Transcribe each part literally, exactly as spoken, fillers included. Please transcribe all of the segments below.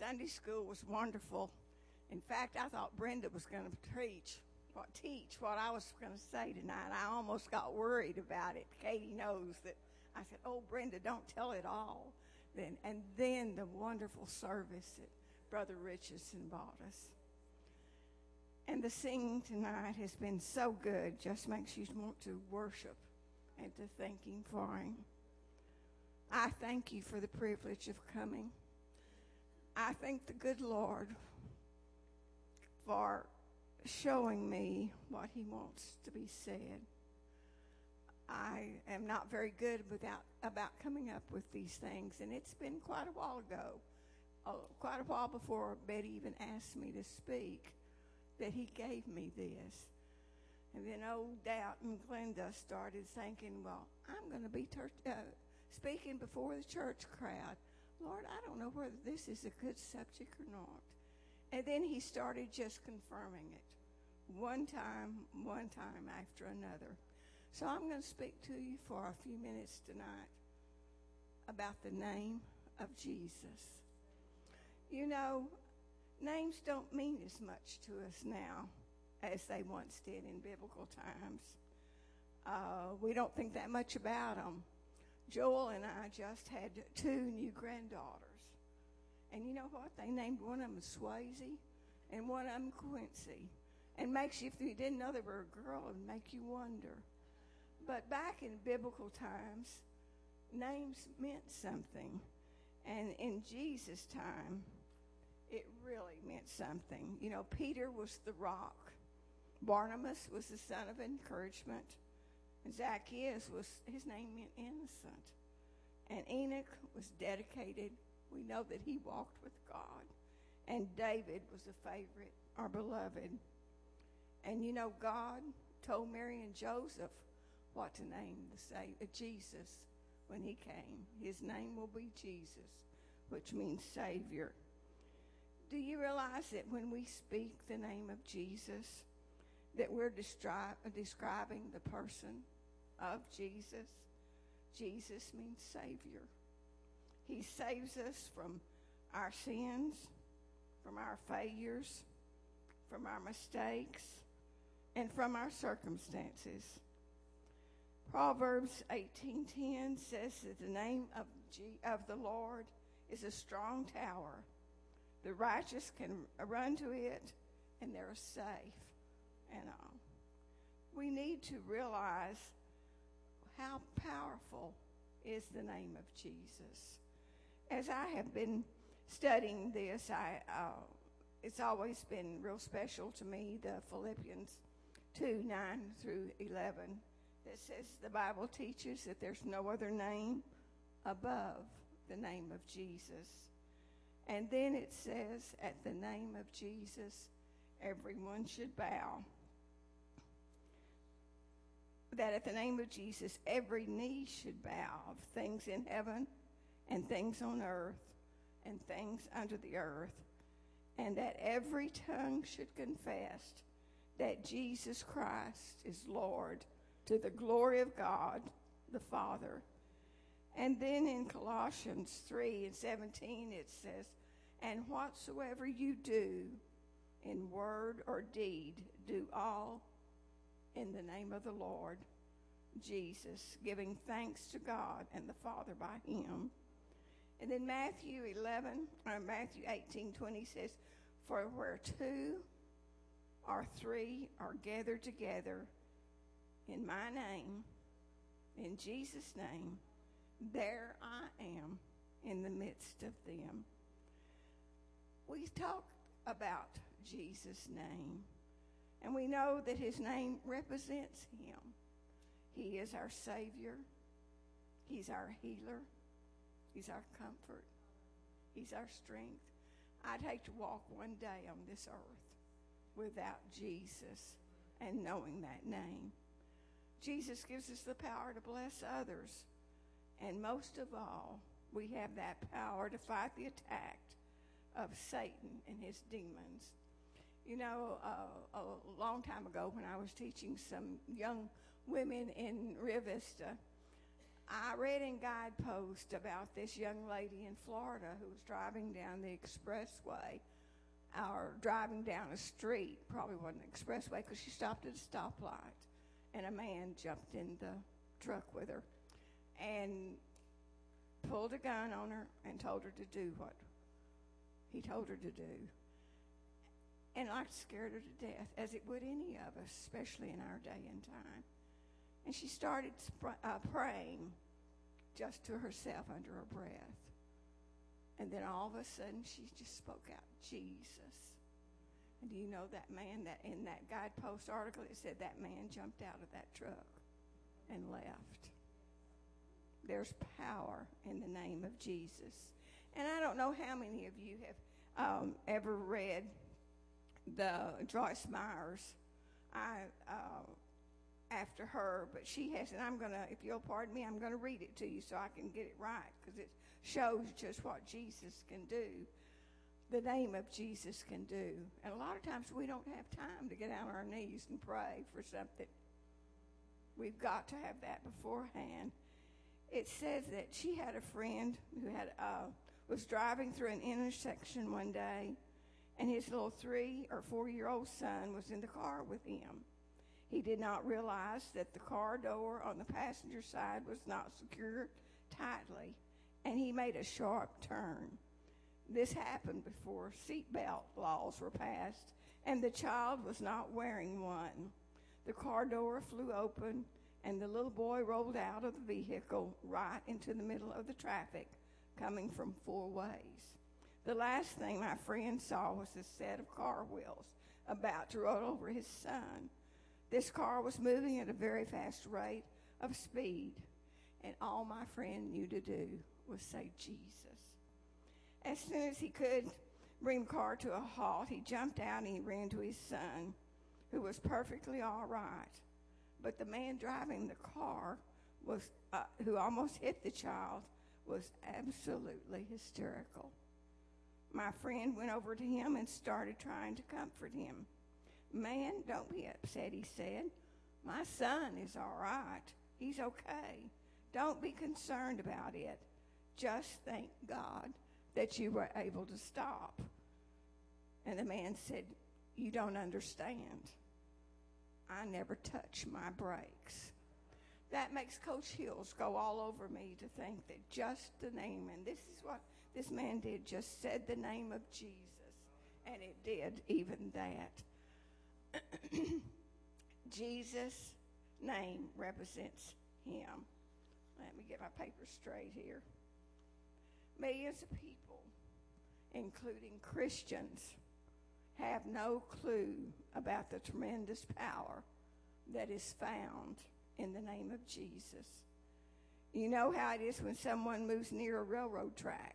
Sunday school was wonderful. In fact, I thought Brenda was going to preach, what teach what I was going to say tonight. I almost got worried about it. Katie knows that. I said, "Oh, Brenda, don't tell it all." Then and then the wonderful service that Brother Richardson brought us. And the singing tonight has been so good. Just makes you want to worship and to thank Him for Him. I thank you for the privilege of coming. I thank the good Lord for showing me what He wants to be said. I am not very good without, about coming up with these things, and it's been quite a while ago, uh, quite a while before Betty even asked me to speak, that He gave me this. And then old Doughton Glenda started thinking, well, I'm going to be ter- uh, speaking before the church crowd. Lord, I don't know whether this is a good subject or not. And then he started just confirming it, one time, one time after another. So I'm going to speak to you for a few minutes tonight about the name of Jesus. You know, names don't mean as much to us now as they once did in biblical times. Uh, we don't think that much about them. Joel and I just had two new granddaughters. And you know what? They named one of them Swayze and one of them Quincy. And makes you, if you didn't know they were a girl, it would make you wonder. But back in biblical times, names meant something. And in Jesus' time, it really meant something. You know, Peter was the rock. Barnabas was the son of encouragement. And Zacchaeus was, his name meant innocent. And Enoch was dedicated. We know that he walked with God. And David was a favorite, our beloved. And you know, God told Mary and Joseph what to name the Savior, Jesus, when he came. His name will be Jesus, which means Savior. Do you realize that when we speak the name of Jesus, that we're destri- describing the person of Jesus? Jesus means Savior. He saves us from our sins, from our failures, from our mistakes, and from our circumstances. Proverbs eighteen ten says that the name of, G- of the Lord is a strong tower. The righteous can run to it, and they're safe. And uh, we need to realize how powerful is the name of Jesus. As I have been studying this, I uh, it's always been real special to me, the Philippians two, nine through eleven, that says the Bible teaches that there's no other name above the name of Jesus. And then it says, at the name of Jesus, everyone should bow. That at the name of Jesus, every knee should bow, of things in heaven and things on earth and things under the earth. And that every tongue should confess that Jesus Christ is Lord, to the glory of God the Father. And then in Colossians three and seventeen it says, and whatsoever you do in word or deed, do all in the name of the Lord Jesus, giving thanks to God and the Father by him. And then Matthew eleven, or Matthew eighteen twenty says, for where two or three are gathered together in my name, in Jesus' name, there I am in the midst of them. We talk about Jesus' name, and we know that his name represents him. He is our Savior. He's our healer. He's our comfort. He's our strength. I'd hate to walk one day on this earth without Jesus and knowing that name. Jesus gives us the power to bless others. And most of all, we have that power to fight the attack of Satan and his demons. You know, uh, a long time ago when I was teaching some young women in Rio Vista, I read in Guidepost about this young lady in Florida who was driving down the expressway, or driving down a street, probably wasn't an expressway, because she stopped at a stoplight, and a man jumped in the truck with her and pulled a gun on her and told her to do what he told her to do. And I scared her to death, as it would any of us, especially in our day and time. And she started sp- uh, praying just to herself under her breath. And then all of a sudden, she just spoke out, Jesus. And do you know that man, that in that Guidepost article, it said that man jumped out of that truck and left. There's power in the name of Jesus. And I don't know how many of you have um, ever read the Joyce Myers. I uh, after her, but she has, and I'm going to, if you'll pardon me, I'm going to read it to you so I can get it right, because it shows just what Jesus can do, the name of Jesus can do. And a lot of times we don't have time to get on our knees and pray for something. We've got to have that beforehand. It says that she had a friend who had uh, was driving through an intersection one day, and his little three or four-year-old son was in the car with him. He did not realize that the car door on the passenger side was not secured tightly, and he made a sharp turn. This happened before seatbelt laws were passed, and the child was not wearing one. The car door flew open, and the little boy rolled out of the vehicle right into the middle of the traffic, coming from four ways. The last thing my friend saw was a set of car wheels about to roll over his son. This car was moving at a very fast rate of speed, and all my friend knew to do was say, Jesus. As soon as he could bring the car to a halt, he jumped out and he ran to his son, who was perfectly all right. But the man driving the car, was, uh, who almost hit the child, was absolutely hysterical. My friend went over to him and started trying to comfort him. Man, don't be upset, he said. My son is all right. He's okay. Don't be concerned about it. Just thank God that you were able to stop. And the man said, you don't understand. I never touch my brakes. That makes Coach Hills go all over me to think that just the name, and this is what this man did, just said the name of Jesus, and it did even that. Jesus' name represents him. Let me get my papers straight here. Millions of people, including Christians, have no clue about the tremendous power that is found in the name of Jesus. You know how it is when someone moves near a railroad track.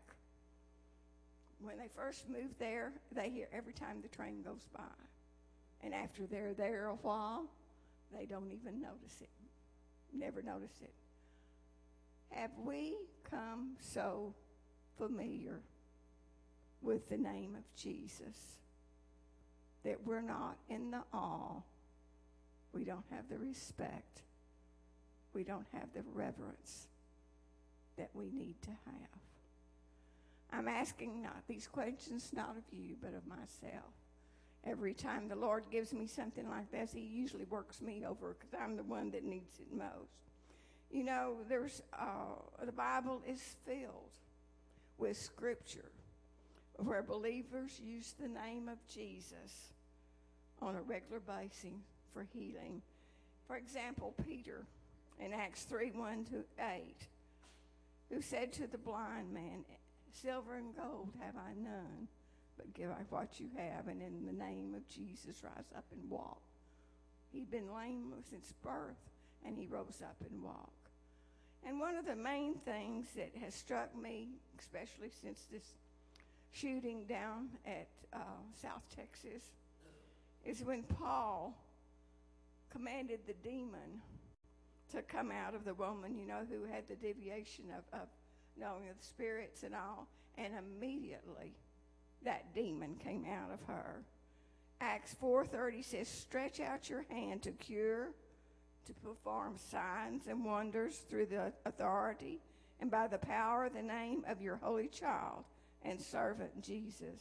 When they first move there, they hear every time the train goes by. And after they're there a while, they don't even notice it. Never notice it. Have we come so familiar with the name of Jesus that we're not in the awe? We don't have the respect. We don't have the reverence that we need to have. I'm asking not these questions not of you, but of myself. Every time the Lord gives me something like this, he usually works me over because I'm the one that needs it most. You know, there's uh, the Bible is filled with scripture where believers use the name of Jesus on a regular basis for healing. For example, Peter in Acts three, one to eight, who said to the blind man, silver and gold have I none, but give I what you have, and in the name of Jesus rise up and walk. He'd been lame since birth, and he rose up and walked. And one of the main things that has struck me, especially since this shooting down at uh, South Texas, is when Paul commanded the demon to come out of the woman, you know, who had the deviation of, of knowing of the spirits and all, and immediately that demon came out of her. Acts four thirty says, stretch out your hand to cure, to perform signs and wonders through the authority and by the power of the name of your holy child and servant Jesus.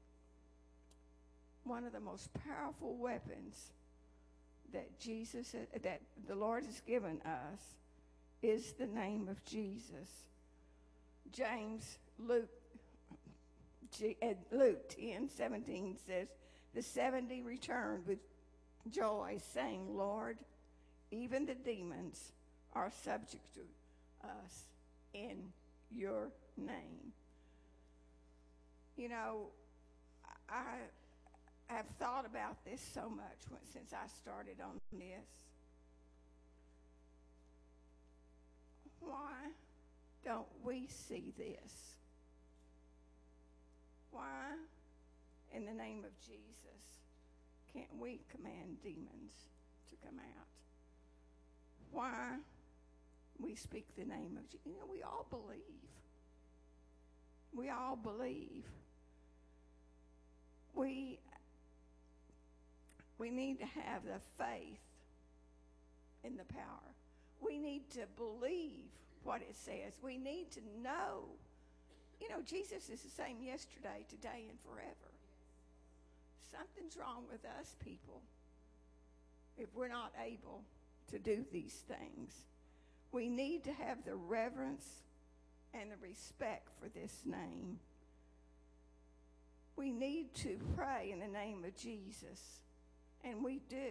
One of the most powerful weapons that Jesus, that the Lord has given us, is the name of Jesus. James, Luke, Luke ten seventeen says, the seventy returned with joy, saying, Lord, even the demons are subject to us in your name. You know, I have thought about this so much when, since I started on this. Why don't we see this? Why, in the name of Jesus, can't we command demons to come out? Why we speak the name of Jesus? You know, we all believe. We all believe. We, we need to have the faith in the power. We need to believe what it says. We need to know. You know, Jesus is the same yesterday, today, and forever. Something's wrong with us people if we're not able to do these things. We need to have the reverence and the respect for this name. We need to pray in the name of Jesus, and we do.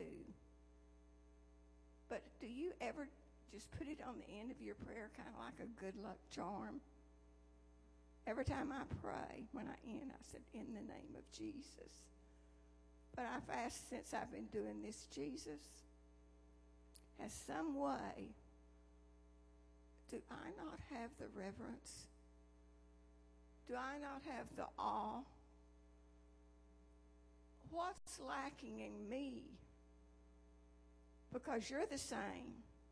But do you ever just put it on the end of your prayer, kind of like a good luck charm? Every time I pray, when I end, I said, in the name of Jesus. But I've asked since I've been doing this, Jesus, has some way, do I not have the reverence? Do I not have the awe? What's lacking in me? Because you're the same.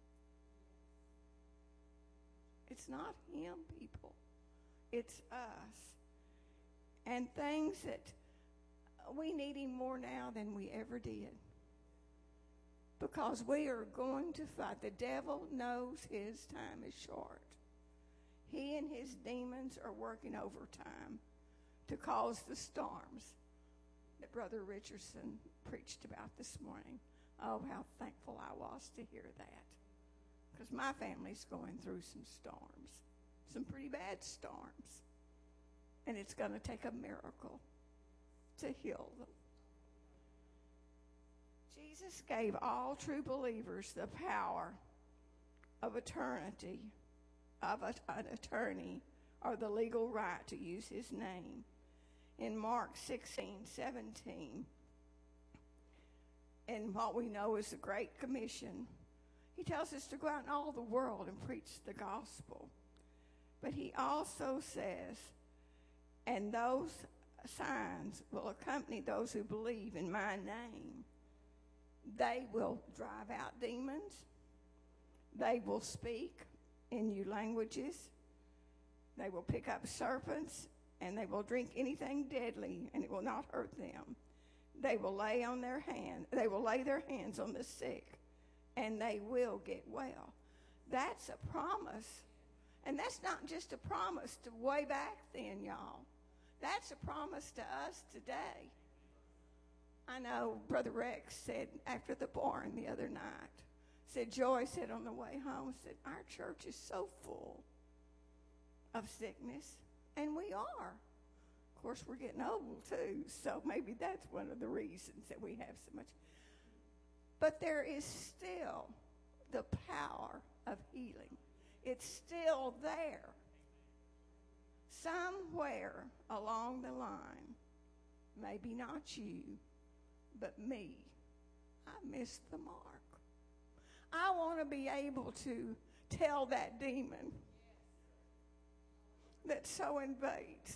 It's not him, people. It's us. And things that we need him more now than we ever did. Because we are going to fight. The devil knows his time is short. He and his demons are working overtime to cause the storms that Brother Richardson preached about this morning. Oh, how thankful I was to hear that. Because my family's going through some storms, some pretty bad storms. And it's going to take a miracle to heal them. Jesus gave all true believers the power of eternity, of a, an attorney, or the legal right to use his name. In Mark sixteen seventeen, in what we know as the Great Commission, he tells us to go out in all the world and preach the gospel. But he also says, and those signs will accompany those who believe in my name. They will drive out demons. They will speak in new languages. They will pick up serpents, and they will drink anything deadly, and it will not hurt them. They will lay on their hand. They will lay their hands on the sick, and they will get well. That's a promise. And that's not just a promise to way back then, y'all. That's a promise to us today. I know Brother Rex said after the barn the other night, said, Joy said on the way home, said, our church is so full of sickness, and we are. Of course, we're getting old too, so maybe that's one of the reasons that we have so much. But there is still the power of healing. It's still there. Somewhere along the line, maybe not you, but me, I missed the mark. I want to be able to tell that demon that so invades.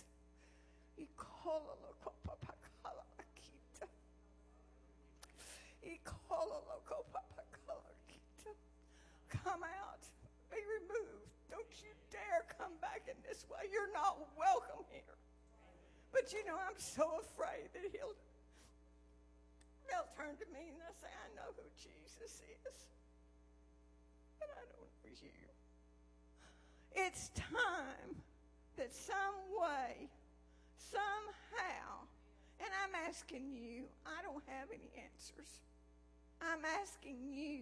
Come out. Be removed. Don't you dare come back in this way. You're not welcome here. But you know, I'm so afraid that he'll they'll turn to me and they'll say, I know who Jesus is. you. It's time that some way, somehow, and I'm asking you, I don't have any answers. I'm asking you,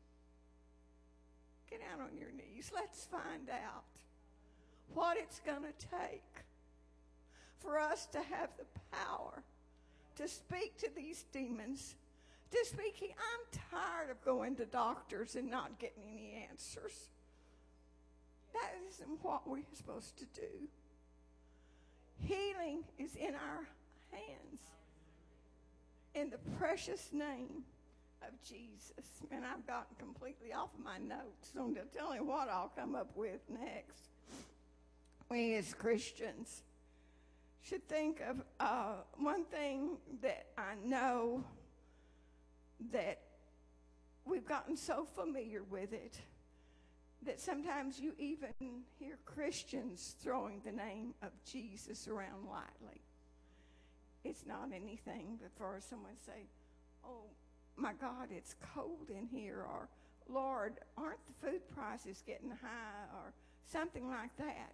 get out on your knees. Let's find out what it's going to take for us to have the power to speak to these demons, to speak. I'm tired of going to doctors and not getting any answers. That isn't what we're supposed to do. Healing is in our hands. In the precious name of Jesus. And I've gotten completely off of my notes, so I'm telling you what I'll come up with next. We as Christians should think of uh, one thing that I know that we've gotten so familiar with it that sometimes you even hear Christians throwing the name of Jesus around lightly. It's not anything but for someone to say, oh, my God, it's cold in here, or Lord, aren't the food prices getting high, or something like that.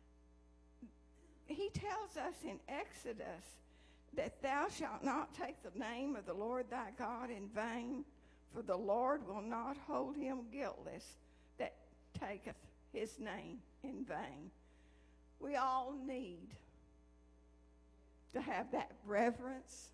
He tells us in Exodus that thou shalt not take the name of the Lord thy God in vain, for the Lord will not hold him guiltless that taketh his name in vain. We all need to have that reverence,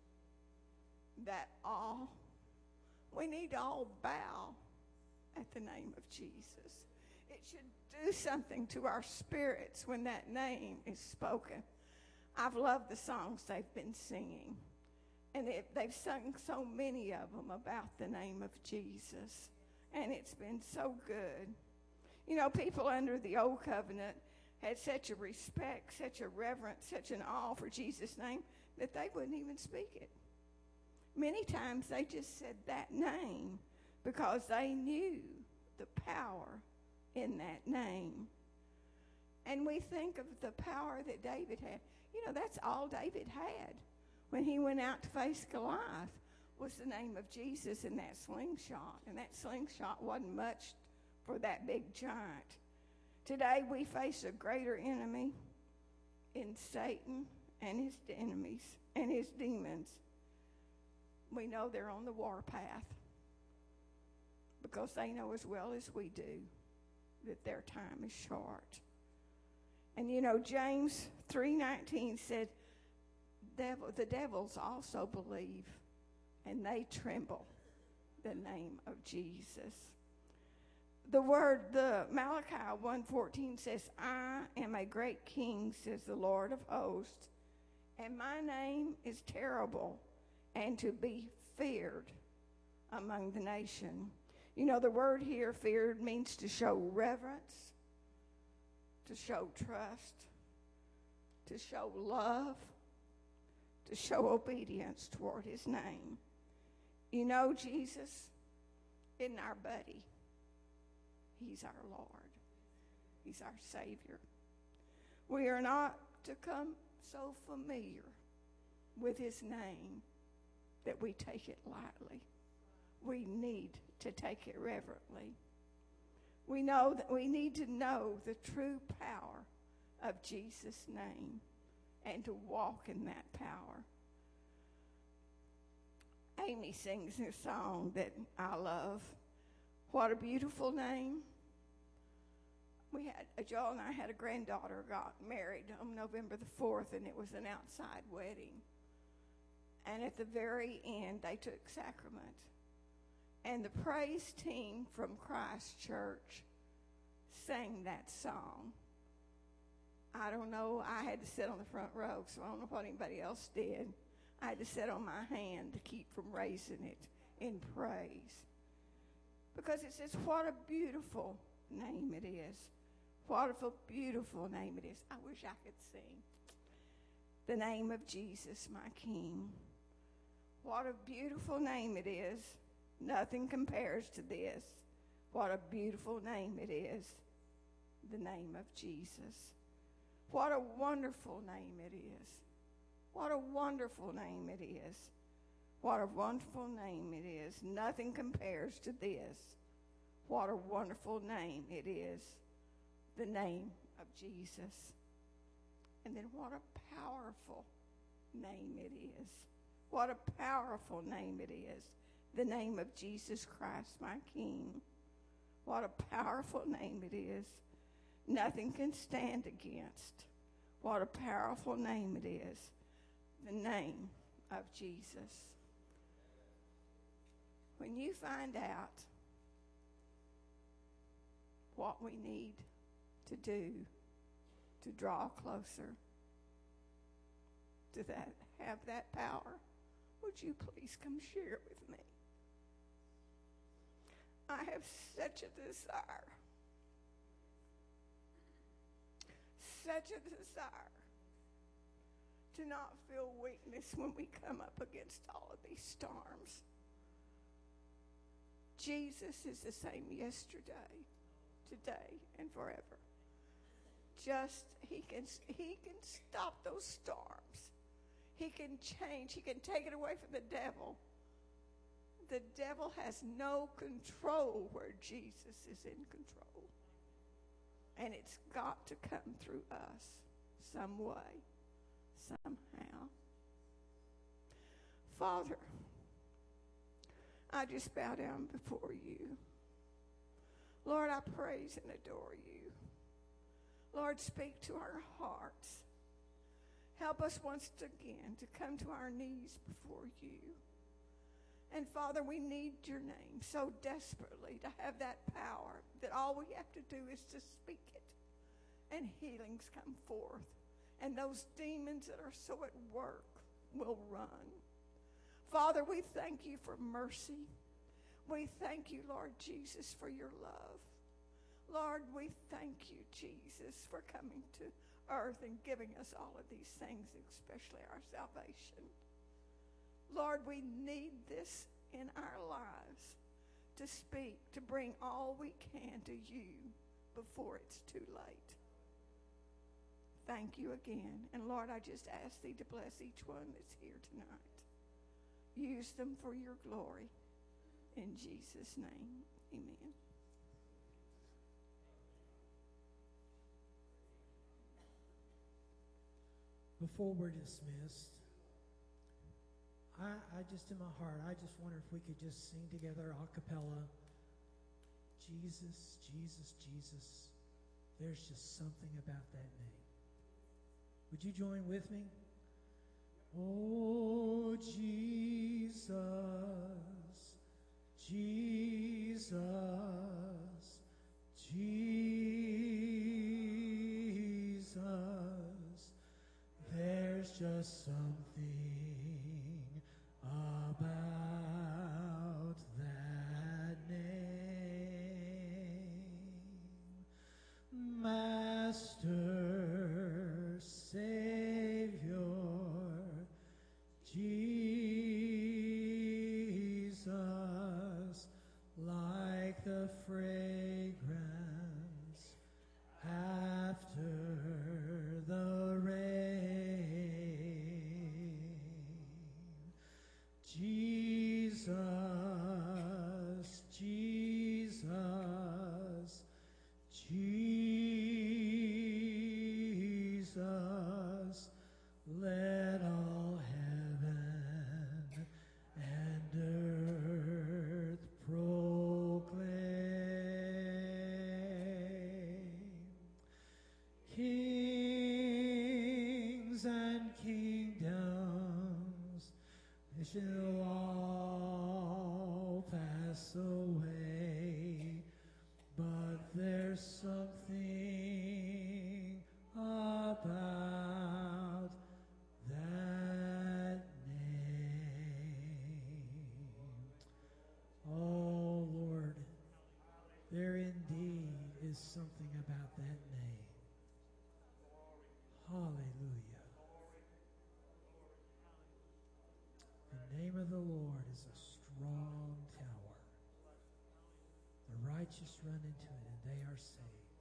that awe. We need to all bow at the name of Jesus. It should do something to our spirits when that name is spoken. I've loved the songs they've been singing. And it, they've sung so many of them about the name of Jesus. And it's been so good. You know, people under the old covenant had such a respect, such a reverence, such an awe for Jesus' name that they wouldn't even speak it. Many times they just said that name because they knew the power in that name. And we think of the power that David had. You know, that's all David had when he went out to face Goliath, was the name of Jesus and that slingshot. And that slingshot wasn't much for that big giant. Today we face a greater enemy in Satan and his enemies and his demons. We know they're on the warpath because they know as well as we do that their time is short. And you know, James three nineteen said, devil, the devils also believe, and they tremble the name of Jesus. The word, the Malachi one fourteen says, I am a great king, says the Lord of hosts, and my name is terrible and to be feared among the nation. You know, the word here, feared, means to show reverence, to show trust, to show love, to show obedience toward his name. You know, Jesus isn't our buddy. He's our Lord. He's our Savior. We are not to come so familiar with his name that we take it lightly. We need to take it reverently. We know that we need to know the true power of Jesus' name and to walk in that power. Amy sings a song that I love. What a beautiful name. We had, Joel and I had a granddaughter got married on November the fourth, and it was an outside wedding. And at the very end, they took sacrament. And the praise team from Christ Church sang that song. I don't know, I had to sit on the front row, so I don't know what anybody else did. I had to sit on my hand to keep from raising it in praise. Because it says, what a beautiful name it is. What a beautiful name it is. I wish I could sing. The name of Jesus, my King. What a beautiful name it is. Nothing compares to this. What a beautiful name it is. The name of Jesus. What a wonderful name it is. What a wonderful name it is. What a wonderful name it is. Nothing compares to this. What a wonderful name it is, the name of Jesus. And then what a powerful name it is. What a powerful name it is, the name of Jesus Christ, my King. What a powerful name it is. Nothing can stand against. What a powerful name it is, the name of Jesus. When you find out what we need to do to draw closer to that, have that power, would you please come share it with me? I have such a desire, such a desire to not feel weakness when we come up against all of these storms. Jesus is the same yesterday, today, and forever. Just, he can, he can stop those storms. He can change. He can take it away from the devil. The devil has no control where Jesus is in control. And it's got to come through us some way, somehow. Father, I just bow down before you. Lord, I praise and adore you. Lord, speak to our hearts. Help us once again to come to our knees before you. And Father, we need your name so desperately to have that power that all we have to do is to speak it and healings come forth. And those demons that are so at work will run. Father, we thank you for mercy. We thank you, Lord Jesus, for your love. Lord, we thank you, Jesus, for coming to earth and giving us all of these things, especially our salvation. Lord, we need this in our lives to speak, to bring all we can to you before it's too late. Thank you again. And Lord, I just ask thee to bless each one that's here tonight. Use them for your glory. In Jesus' name, amen. Before we're dismissed, I, I just in my heart, I just wonder if we could just sing together a cappella. Jesus, Jesus, Jesus. There's just something about that name. Would you join with me? Oh, Jesus, Jesus, Jesus. There's just something about that name. Master, Savior, Jesus, like the fragrance after the rain. Jesus, Jesus, Jesus, let all heaven and earth proclaim. Kings and kingdoms, they shall all pass away, but there's something about that name. Oh Lord, there indeed is something about that name. Hallelujah. The name of the Lord is a strong tower. The righteous run into it and they are saved.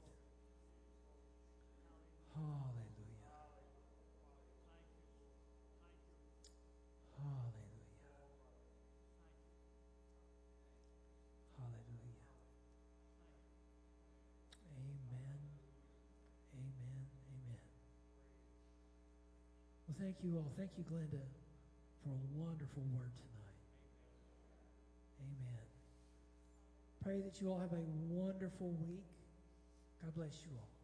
Well, thank you all. Thank you, Glenda, for a wonderful word tonight. Amen. Pray that you all have a wonderful week. God bless you all.